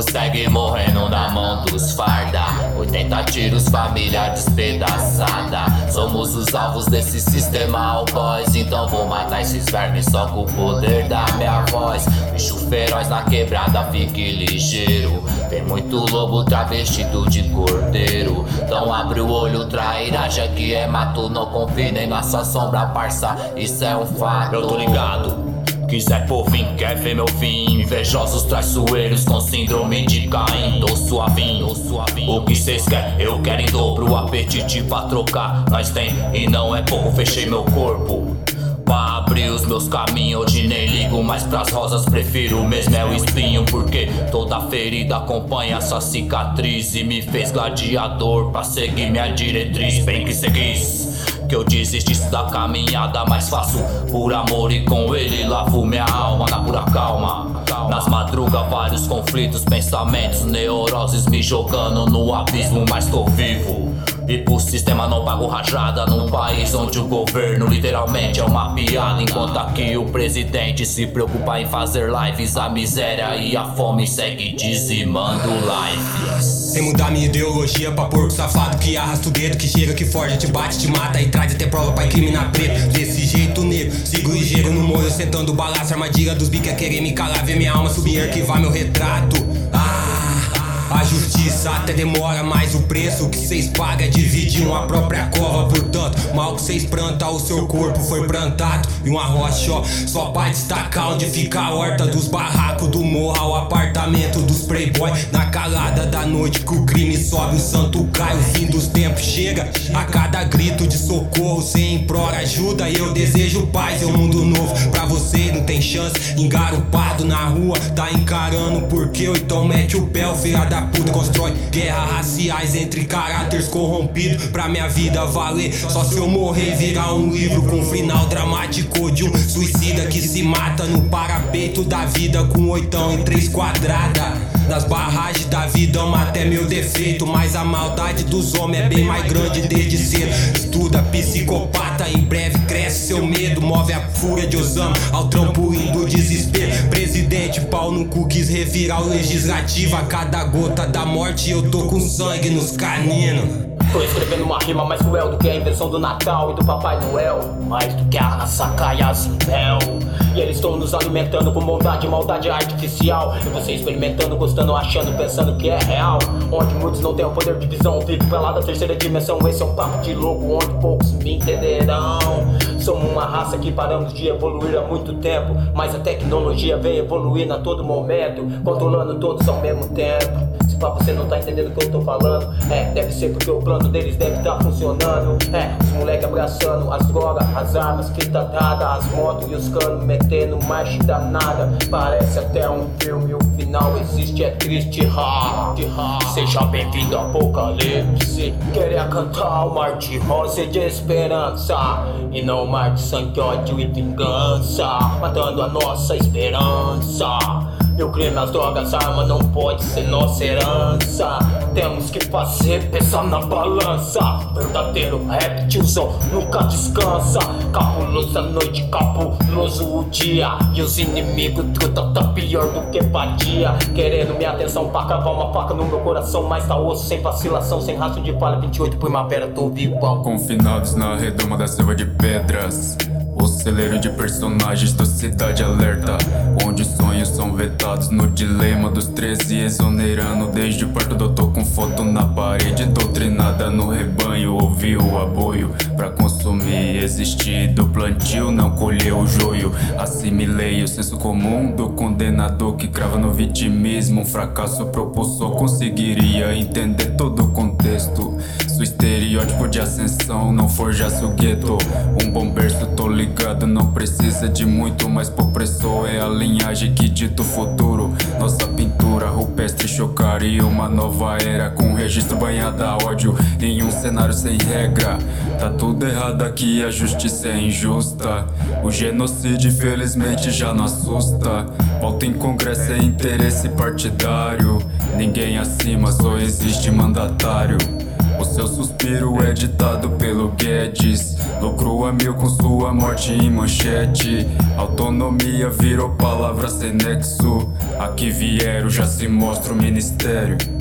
povo segue morrendo na mão dos farda. 80 tiros, família despedaçada. Somos os alvos desse sistema, all boys. Então vou matar esses vermes só com o poder da minha voz. Bicho feroz na quebrada, fique ligeiro. Tem muito lobo travestido de cordeiro. Então abre o olho, trairagem que é mato. Não confie nem na sua sombra, parça, isso é um fato. Eu tô ligado. Quiser por vir, quer ver meu fim. Invejosos traiçoeiros com síndrome de Caim. Tô suavinho, o que cês quer? Eu quero em dobro, o apetite pra trocar nós tem, e não é pouco, fechei meu corpo pra abrir os meus caminhos. Hoje nem ligo mais pras rosas, prefiro mesmo é o espinho. Porque toda ferida acompanha essa cicatriz e me fez gladiador pra seguir minha diretriz. Bem que cê quis que eu desistisse da caminhada, mas faço por amor e com ele lavo minha alma na pura calma. Nas madrugas vários conflitos, pensamentos, neuroses me jogando no abismo, mas tô vivo. E pro sistema não pago rajada num país onde o governo literalmente é uma piada. Enquanto aqui o presidente se preocupa em fazer lives, a miséria e a fome segue dizimando lives. Sem mudar minha ideologia pra porco safado que arrasta o dedo, que chega, que forja, te bate, te mata e traz até prova pra incriminar preto. Desse jeito negro, sigo ligeiro no molho, sentando balaço, armadilha dos bica querer me calar, ver minha alma subir e arquivar meu retrato. A justiça até demora, mas o preço que cês pagam é dividir uma própria cova. Portanto, mal que cês plantam, o seu corpo foi plantado e uma rocha só pra destacar onde fica a horta dos barracos do morro ao apartamento dos playboy. Na calada da noite que o crime sobe, o santo cai, o fim dos tempos chega. A cada grito de socorro cê implora ajuda e eu desejo paz. É um mundo novo pra você, não tem chance. Engarupado na rua, tá encarando porque eu então mete o pé, o filho da puta constrói guerras raciais entre caráteres corrompidos pra minha vida valer. Só se eu morrer virar um livro com um final dramático de um suicida que se mata no parapeito da vida com 8 em 3 quadrada. Nas barragens da vida ama até meu defeito, mas a maldade dos homens é bem mais grande desde cedo. Estuda psicopata, em breve cresce seu medo, move a fúria de Osama ao trampolim do desespero. Presidente pau no cu quis revirar o legislativo, a cada gota da morte eu tô com sangue nos caninos. Tô escrevendo uma rima mais cruel do que a invenção do Natal e do Papai Noel, mais do que a raça Caiazimel. E eles estão nos alimentando com bondade e maldade artificial. E você experimentando, gostando, achando, pensando que é real. Onde muitos não têm o poder de visão, vivo pra lá da terceira dimensão. Esse é um papo de louco onde poucos me entenderão. Somos uma raça que paramos de evoluir há muito tempo, mas a tecnologia vem evoluindo a todo momento, controlando todos ao mesmo tempo. Se pá, você não tá entendendo o que eu tô falando, deve ser porque o plano deles deve tá funcionando. Os moleque abraçando as drogas, as armas, fita dada, as motos e os canos metendo marcha danada. Parece até um filme, o final existe, é triste, Seja bem-vindo ao apocalipse. Queria cantar o mar de rosa e de esperança, e não o mar de sangue, ódio e vingança, matando a nossa esperança. E o crime, as drogas, a arma não pode ser nossa herança. Temos que fazer pesar na balança. Verdadeiro rap, tiozão, nunca descansa. Cabuloso a noite, cabuloso o dia. E os inimigos, tudo tá pior do que vadia. Querendo minha atenção pra cavar uma faca no meu coração. Mas tá osso, sem vacilação, sem rastro de falha. 28 primavera, tô vivo. Confinados na redoma da selva de pedras, o celeiro de personagens do Cidade Alerta, onde sonhos são vetados no dilema dos 13, exonerando desde o parto. Doutor com foto na parede, doutrinada no rebanho, ouvi o aboio pra consumir, existir do plantio, não colher o joio. Assimilei o senso comum do condenador que crava no vitimismo. Um fracasso propulsor conseguiria entender todo o contexto. Se o estereótipo de ascensão não forjasse o gueto, um bom berço, tô ligado, não precisa de muito, mas por opressor é a linhagem que dita o futuro. Nossa pintura rupestre chocaria uma nova era, com registro banhado a ódio em um cenário sem regra. Tá tudo errado aqui, a justiça é injusta. O genocídio infelizmente já não assusta. Volta em congresso é interesse partidário. Ninguém acima, só existe mandatário. O seu suspiro é ditado pelo Guedes. Lucro a mil com sua morte em manchete. Autonomia virou palavra sem nexo. Aqui vieram, já se mostra o ministério.